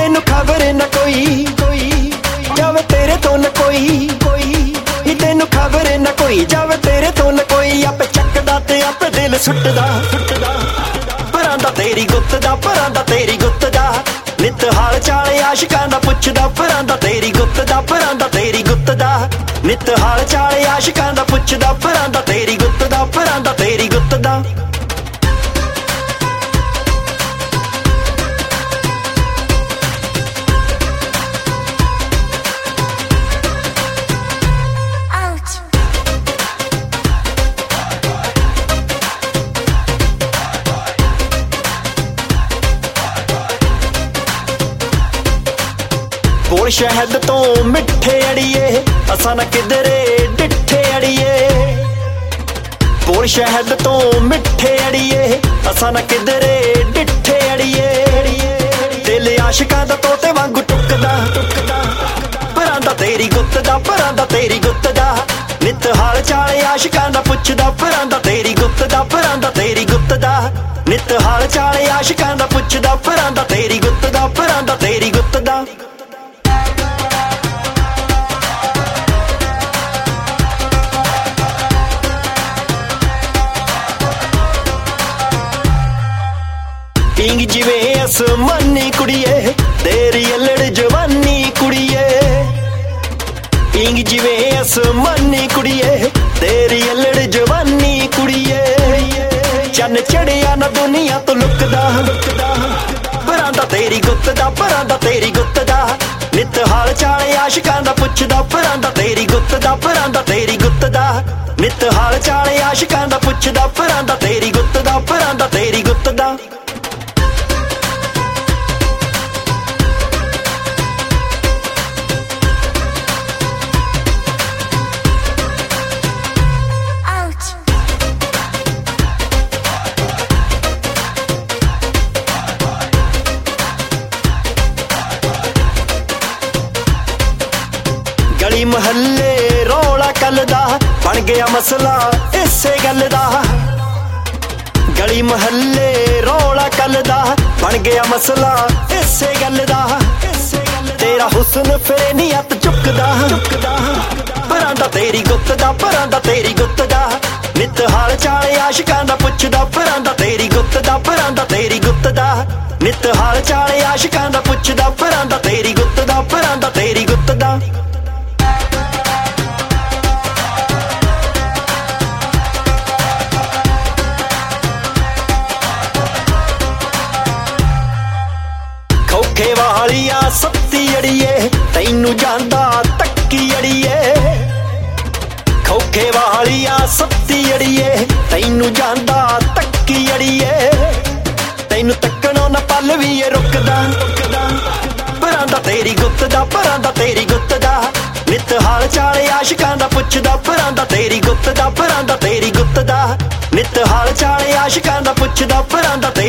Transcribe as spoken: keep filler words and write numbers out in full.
ਤੈਨੂੰ ਖਬਰ ਨਾ ਕੋਈ ਕੋਈ ਜਾਵੇ ਤੇਰੇ ਤੋਂ ਨਾ ਕੋਈ ਕੋਈ ਤੈਨੂੰ ਖਬਰ ਨਾ ਕੋਈ ਜਾਵੇ ਤੇਰੇ ਤੋਂ ਨਾ ਕੋਈ ਆਪੇ ਚੱਕਦਾ ਤੇ ਆਪੇ ਦਿਲ ਸੁੱਟਦਾ ਸੁੱਟਦਾ ਪਰਾਂ ਦਾ ਤੇਰੀ ਗੁੱਤ ਦਾ ਪਰਾਂ ਦਾ ਤੇਰੀ ਗੁੱਤ ਦਾ ਨਿਤ ਹਾਲ ਚਾਲ ਆਸ਼ਿਕਾਂ ਦਾ ਪੁੱਛਦਾ ਪਰਾਂ ਦਾ ਤੇਰੀ ਗੁੱਤ ਦਾ ਪਰਾਂ ਦਾ ਤੇਰੀ ਗੁੱਤ ਦਾ ਨਿਤ ਹਾਲ ਚਾਲ ਆਸ਼ਿਕਾਂ ਦਾ ਪੁੱਛਦਾ ਪਰਾਂ ਦਾ ਤੇਰੀ ਗੁੱਤ ਦਾ ਪਰਾਂ ਦਾ ਤੇਰੀ ਗੁੱਤ ਦਾ ਕੋਲ ਸ਼ਹਿਦ ਤੋਂ ਮਿੱਠੇ ਅੜੀਏ ਅਸਾਂ ਨਾ ਕਿਧਰੇ ਡਿੱਠੇ ਅੜੀਏ ਕੋਲ ਸ਼ਹਿਦ ਤੋਂ ਮਿੱਠੇ ਅੜੀਏ ਅਸਾਂ ਨਾ ਕਿਧਰੇ ਡਿੱਠੇ ਅੜੀਏ ਦਿਲ ਆਸ਼ਿਕਾਂ ਦਾ ਤੋਤੇ ਵਾਂਗੂ ਟੁੱਕਦਾ ਟੁੱਕਦਾ ਪਰਾਂ ਦਾ ਤੇਰੀ ਗੁੱਤ ਦਾ ਪਰਾਂ ਦਾ ਤੇਰੀ ਗੁੱਤ ਦਾ ਨਿਤ ਹਾਲ ਚਾਲ ਆਸ਼ਿਕਾਂ ਦਾ ਪੁੱਛਦਾ ਪਰਾਂ ਦਾ ਤੇਰੀ ਗੁੱਤ ਦਾ ਪਰਾਂ ਦਾ ਤੇਰੀ ਗੁੱਤ ਦਾ ਨਿਤ ਹਾਲ ਚਾਲ ਆਸ਼ਿਕਾਂ ਦਾ ਪੁੱਛਦਾ ਪਰਾਂ ਦਾ ਤੇਰੀ ਗੁੱਤ ਦਾ ਪਰਾਂ ਦਾ ਤੇਰੀ ਗੁੱਤ ਦਾ ਪੀਂਗ ਜਿਵੇਂ ਅਸਮਾਨੀ ਕੁੜੀਏ ਤੇਰੀ ਅਲੜ ਜਵਾਨੀ ਕੁੜੀਏ ਪੀਂਗ ਜਿਵੇਂ ਅਸਮਾਨੀ ਕੁੜੀਏ ਤੇਰੀ ਅਲੜ ਜਵਾਨੀ ਕੁੜੀਏ ਚੰਨ ਚੜਿਆ ਨਾ ਦੁਨੀਆ ਤੋਂ ਲੁਕਦਾ ਲੁਕਦਾ ਪਰਾਂ ਦਾ ਤੇਰੀ ਗੁੱਤ ਦਾ ਪਰਾਂ ਦਾ ਤੇਰੀ ਗੁੱਤ ਦਾ ਨਿਤ ਹਾਲ ਚਾਲ ਆਸ਼ਿਕਾਂ ਦਾ ਪੁੱਛਦਾ ਪਰਾਂ ਦਾ ਤੇਰੀ ਗੁੱਤ ਦਾ ਪਰਾਂ ਦਾ ਤੇਰੀ ਗੁੱਤ ਦਾ ਨਿਤ ਹਾਲ ਚਾਲ ਆਸ਼ਿਕਾਂ ਦਾ ਪੁੱਛਦਾ ਪਰਾਂ ਦਾ ਤੇਰੀ ਗੁੱਤ ਦਾ ਪਰਾਂ ਦਾ ਤੇਰੀ ਗੁੱਤ ਦਾ ਗਲੀ ਮਹੱਲੇ ਰੌਲਾ ਕੱਲ ਦਾ ਬਣ ਗਿਆ ਮਸਲਾ ਇਸੇ ਗੱਲ ਦਾ ਗਲੀ ਮਹੱਲੇ ਰੌਲਾ ਕੱਲ ਦਾ ਬਣ ਗਿਆ ਮਸਲਾ ਇਸੇ ਗੱਲ ਦਾ ਤੇਰਾ ਹੁਸਨ ਫੇਰੇ ਨੀ ਹੱਥ ਚੁੱਕਦਾ ਚੁੱਕਦਾ ਪਰਾਂ ਦਾ ਤੇਰੀ ਗੁੱਤ ਦਾ ਪਰਾਂ ਦਾ ਤੇਰੀ ਗੁੱਤ ਦਾ ਨਿਤ ਹਾਲ ਚਾਲ ਆਸ਼ਿਕਾਂ ਦਾ ਪੁੱਛਦਾ ਪਰਾਂ ਦਾ ਤੇਰੀ ਗੁੱਤ ਦਾ ਪਰਾਂ ਦਾ ਤੇਰੀ ਗੁੱਤ ਦਾ ਨਿਤ ਹਾਲ ਚਾਲ ਆਸ਼ਿਕਾਂ ਦਾ ਪੁੱਛਦਾ ਪਰਾਂ ਦਾ ਤੇਰੀ ਗੁੱਤ ਦਾ ਪਰਾਂ ਦਾ ਤੇਰੀ ਗੁੱਤ ਦਾ ਖੋਖੇ ਵਾਲੀਆਂ ਸੱਤੀ ਅੜੀਏ ਤੈਨੂੰ ਜਾਂਦਾ ਤੱਕੀ ਅੜੀਏ ਖੋਖੇ ਵਾਲੀਆਂ ਸੱਤੀ ਅੜੀਏ ਤੈਨੂੰ ਜਾਂਦਾ ਤੱਕੀ ਅੜੀਏ ਤੈਨੂੰ ਤੱਕਣੋਂ ਨਾ ਪਲ ਵੀ ਇਹ ਰੁਕਦਾ ਰੁਕਦਾ ਪਰਾਂ ਦਾ ਤੇਰੀ ਗੁੱਤ ਦਾ ਪਰਾਂ ਦਾ ਤੇਰੀ ਗੁੱਤ ਦਾ ਨਿਤ ਹਾਲ ਚਾਲ ਆਸ਼ਿਕਾਂ ਦਾ ਪੁੱਛਦਾ ਪਰਾਂ ਦਾ ਤੇਰੀ ਗੁੱਤ ਦਾ ਪਰਾਂ ਦਾ ਤੇਰੀ ਗੁੱਤ ਦਾ ਨਿਤ ਹਾਲ ਚਾਲ ਆਸ਼ਿਕਾਂ ਦਾ ਪੁੱਛਦਾ ਪਰਾਂ ਦਾ